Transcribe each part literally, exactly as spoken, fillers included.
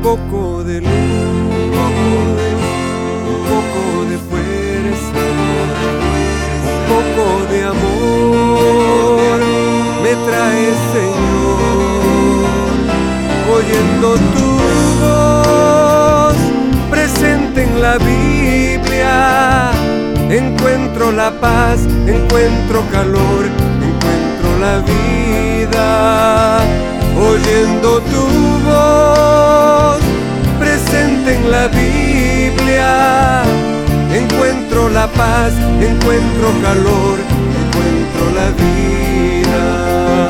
poco de luz, un poco de, un poco de fuerza, un poco de amor me trae, Señor, oyendo tu voz presente en la Biblia. Encuentro la paz, encuentro calor, encuentro la vida. Oyendo tu voz presente en la Biblia, encuentro la paz, encuentro calor, encuentro la vida.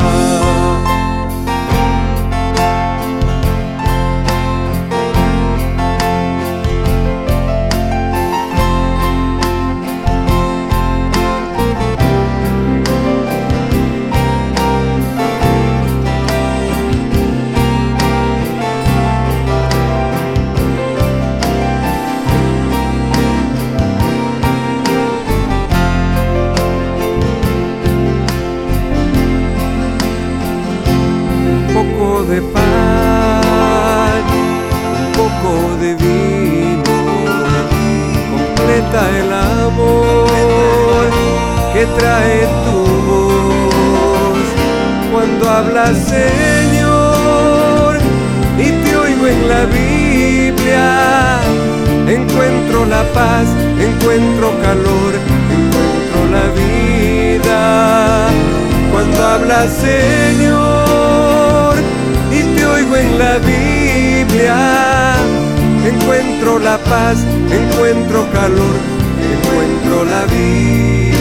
De pan, un poco de vino, completa el amor que trae tu voz. Cuando hablas, Señor, y te oigo en la Biblia, encuentro la paz, encuentro calor, encuentro la vida. Cuando hablas, Señor, y te oigo en la Biblia, encuentro la paz, encuentro calor, encuentro la vida.